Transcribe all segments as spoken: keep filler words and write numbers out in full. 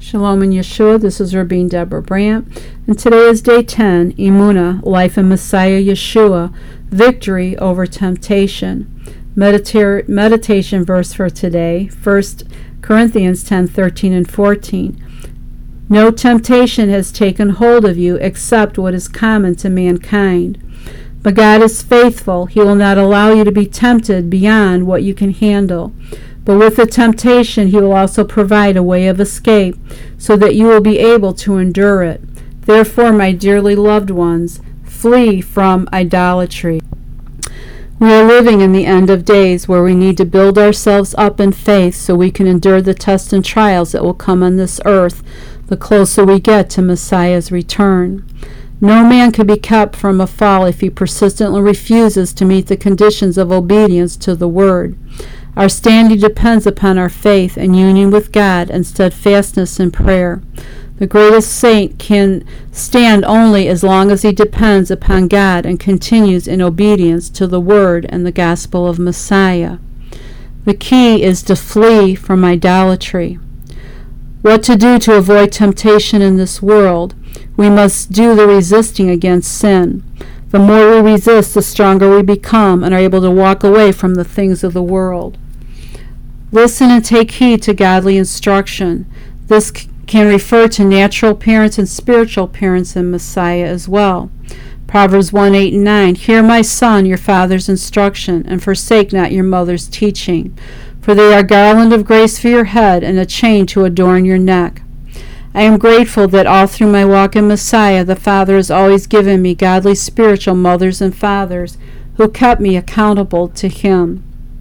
Shalom in Yeshua, this is Rabbi Deborah Brandt, and today is day ten, Emunah, Life in Messiah Yeshua, Victory over Temptation. Medita- meditation verse for today, First Corinthians ten, thirteen and fourteen. No temptation has taken hold of you except what is common to mankind. But God is faithful. He will not allow you to be tempted beyond what you can handle. But with the temptation, He will also provide a way of escape, so that you will be able to endure it. Therefore, my dearly loved ones, flee from idolatry. We are living in the end of days where we need to build ourselves up in faith so we can endure the tests and trials that will come on this earth the closer we get to Messiah's return. No man can be kept from a fall if he persistently refuses to meet the conditions of obedience to the Word. Our standing depends upon our faith and union with God and steadfastness in prayer. The greatest saint can stand only as long as he depends upon God and continues in obedience to the Word and the gospel of Messiah. The key is to flee from idolatry. What to do to avoid temptation in this world? We must do the resisting against sin. The more we resist, the stronger we become and are able to walk away from the things of the world. Listen and take heed to godly instruction. This c- can refer to natural parents and spiritual parents in Messiah as well. Proverbs one, eight and nine. Hear, my son, your father's instruction, and forsake not your mother's teaching. For they are a garland of grace for your head and a chain to adorn your neck. I am grateful that all through my walk in Messiah, the Father has always given me godly spiritual mothers and fathers who kept me accountable to Him.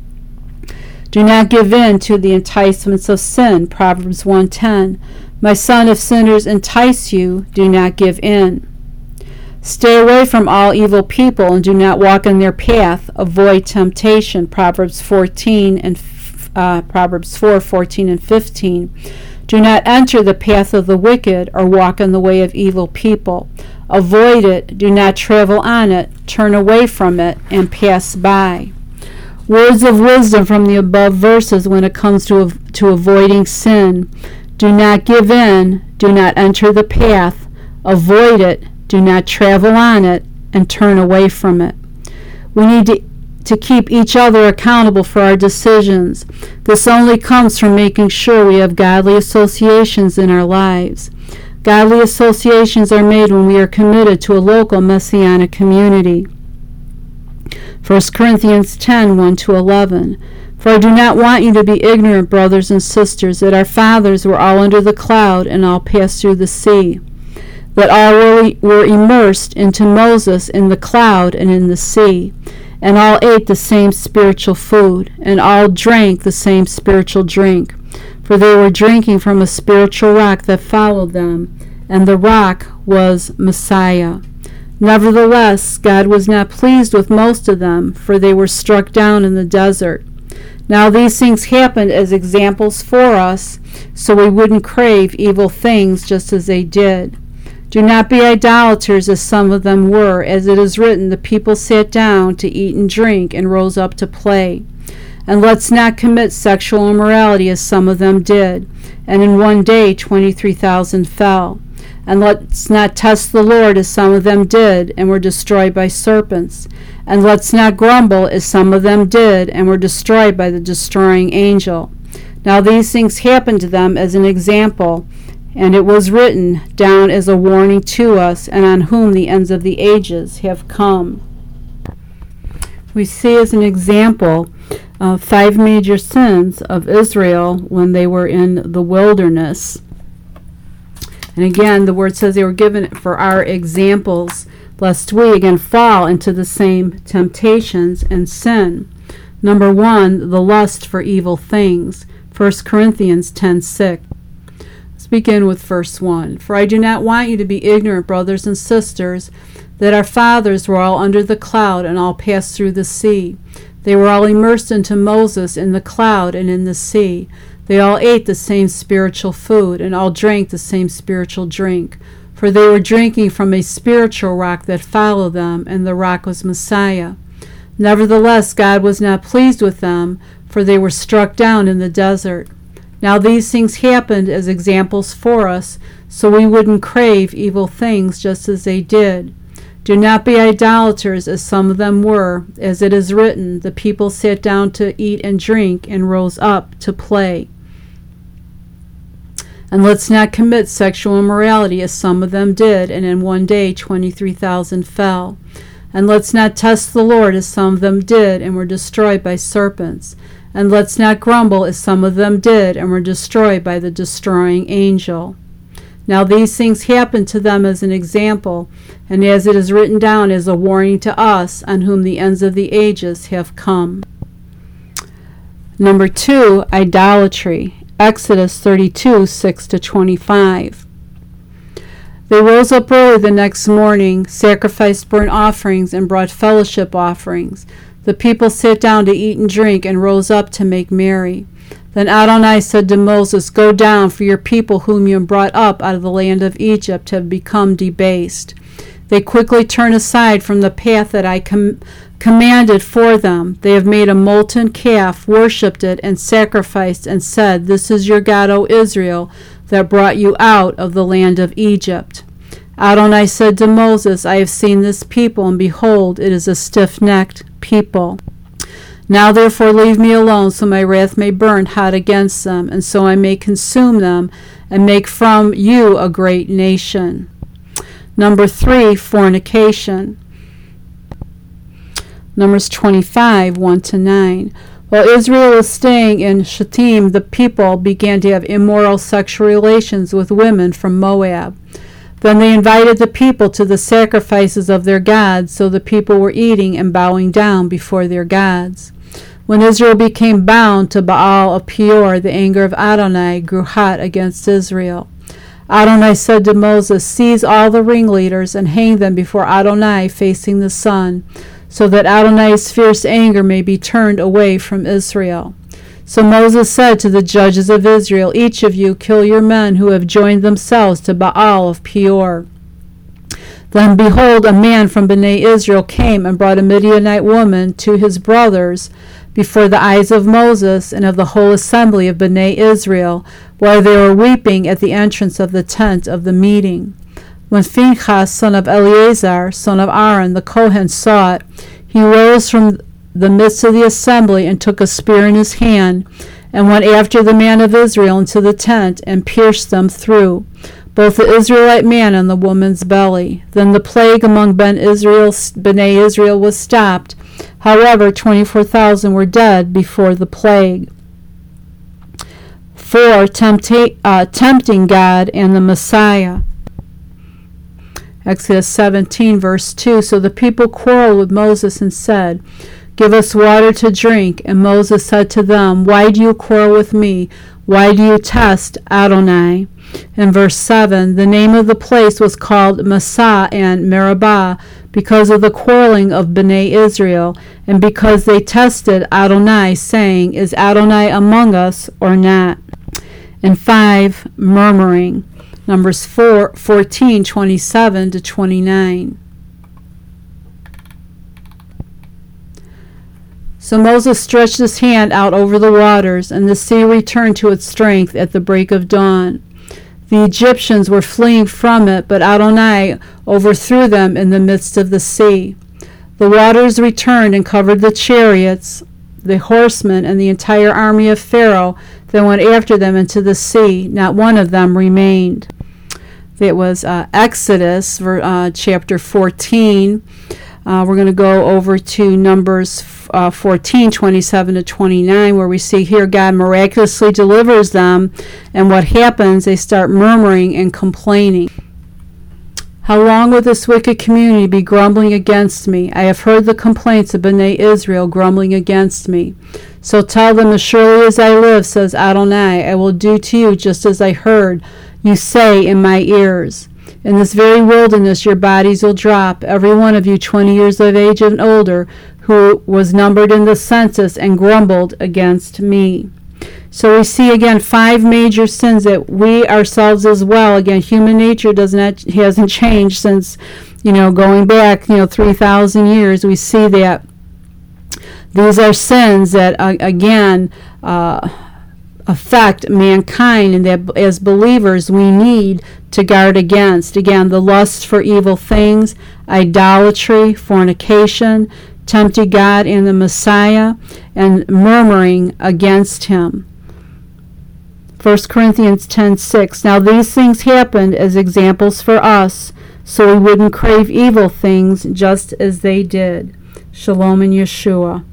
Do not give in to the enticements of sin, Proverbs one ten. My son, if sinners entice you, do not give in. Stay away from all evil people and do not walk in their path. Avoid temptation, Proverbs fourteen and uh, Proverbs four, fourteen and fifteen. Do not enter the path of the wicked or walk in the way of evil people. Avoid it, do not travel on it, turn away from it, and pass by. Words of wisdom from the above verses when it comes to, to avoiding sin. Do not give in, do not enter the path, avoid it, do not travel on it, and turn away from it. We need to, to keep each other accountable for our decisions. This only comes from making sure we have godly associations in our lives. Godly associations are made when we are committed to a local messianic community. First Corinthians ten, one to eleven. For I do not want you to be ignorant, brothers and sisters, that our fathers were all under the cloud and all passed through the sea, that all were, were immersed into Moses in the cloud and in the sea, and all ate the same spiritual food, and all drank the same spiritual drink, for they were drinking from a spiritual rock that followed them, and the rock was Messiah. Nevertheless, God was not pleased with most of them, for they were struck down in the desert. Now these things happened as examples for us, so we wouldn't crave evil things just as they did. Do not be idolaters as some of them were, as it is written, the people sat down to eat and drink and rose up to play. And let's not commit sexual immorality as some of them did, and in one day twenty-three thousand fell. And let's not test the Lord as some of them did, and were destroyed by serpents. And let's not grumble as some of them did, and were destroyed by the destroying angel. Now these things happened to them as an example, and it was written down as a warning to us, and on whom the ends of the ages have come. We see as an example uh, five major sins of Israel when they were in the wilderness. And again, the word says they were given for our examples, lest we again fall into the same temptations and sin. Number one, the lust for evil things. First Corinthians ten six. Let's begin with verse one. For I do not want you to be ignorant, brothers and sisters, that our fathers were all under the cloud and all passed through the sea. They were all immersed into Moses in the cloud and in the sea. They all ate the same spiritual food, and all drank the same spiritual drink. For they were drinking from a spiritual rock that followed them, and the rock was Messiah. Nevertheless, God was not pleased with them, for they were struck down in the desert. Now these things happened as examples for us, so we wouldn't crave evil things just as they did. Do not be idolaters, as some of them were. As it is written, the people sat down to eat and drink and rose up to play. And let's not commit sexual immorality, as some of them did, and in one day twenty-three thousand fell. And let's not test the Lord, as some of them did, and were destroyed by serpents. And let's not grumble, as some of them did, and were destroyed by the destroying angel. Now these things happened to them as an example, and as it is written down as a warning to us, on whom the ends of the ages have come. Number two, idolatry. Exodus thirty-two, six to twenty-five. They rose up early the next morning, sacrificed burnt offerings, and brought fellowship offerings. The people sat down to eat and drink, and rose up to make merry. Then Adonai said to Moses, Go down, for your people whom you have brought up out of the land of Egypt have become debased. They quickly turn aside from the path that I com- commanded for them. They have made a molten calf, worshipped it, and sacrificed, and said, This is your God, O Israel, that brought you out of the land of Egypt. Adonai said to Moses, I have seen this people, and behold, it is a stiff-necked people. Now therefore leave me alone, so my wrath may burn hot against them, and so I may consume them, and make from you a great nation. Number three, fornication. Numbers twenty-five, one to nine. While Israel was staying in Shittim, the people began to have immoral sexual relations with women from Moab. Then they invited the people to the sacrifices of their gods, so the people were eating and bowing down before their gods. When Israel became bound to Baal of Peor, the anger of Adonai grew hot against Israel. Adonai said to Moses, Seize all the ringleaders and hang them before Adonai facing the sun, so that Adonai's fierce anger may be turned away from Israel. So Moses said to the judges of Israel, Each of you kill your men who have joined themselves to Baal of Peor. Then behold, a man from Bnei Israel came and brought a Midianite woman to his brothers before the eyes of Moses and of the whole assembly of Bnei Israel, while they were weeping at the entrance of the tent of the meeting. When Phinehas, son of Eleazar, son of Aaron, the Kohen, saw it, he rose from the midst of the assembly and took a spear in his hand, and went after the man of Israel into the tent, and pierced them through, both the Israelite man and the woman's belly. Then the plague among Ben Israel, Bnei Israel was stopped. However, twenty-four thousand were dead before the plague. Four, tempta- uh, tempting God and the Messiah. Exodus seventeen, verse two. So the people quarreled with Moses and said, Give us water to drink. And Moses said to them, Why do you quarrel with me? Why do you test Adonai? In verse seven, the name of the place was called Massah and Meribah, because of the quarreling of Bnei Israel, and because they tested Adonai, saying, Is Adonai among us or not? And five, murmuring. Numbers four, fourteen, twenty-seven to twenty-nine. So Moses stretched his hand out over the waters, and the sea returned to its strength at the break of dawn. The Egyptians were fleeing from it, but Adonai overthrew them in the midst of the sea. The waters returned and covered the chariots, the horsemen, and the entire army of Pharaoh that went after them into the sea. Not one of them remained. It was uh, Exodus uh, chapter fourteen. Uh, we're going to go over to Numbers uh, fourteen, twenty-seven to twenty-nine, where we see here God miraculously delivers them, and what happens, they start murmuring and complaining. How long will this wicked community be grumbling against me? I have heard the complaints of Bnei Israel grumbling against me. So tell them, as surely as I live, says Adonai, I will do to you just as I heard you say in my ears. In this very wilderness your bodies will drop, every one of you twenty years of age and older, who was numbered in the census and grumbled against me. So we see again five major sins that we ourselves as well, again, human nature does not hasn't changed since, you know, going back, you know, three thousand years. We see that these are sins that, uh, again, uh, affect mankind, and that as believers we need to guard against. Again, the lust for evil things, idolatry, fornication, tempting God and the Messiah, and murmuring against him. First Corinthians ten six. Now these things happened as examples for us, so we wouldn't crave evil things just as they did. Shalom in Yeshua.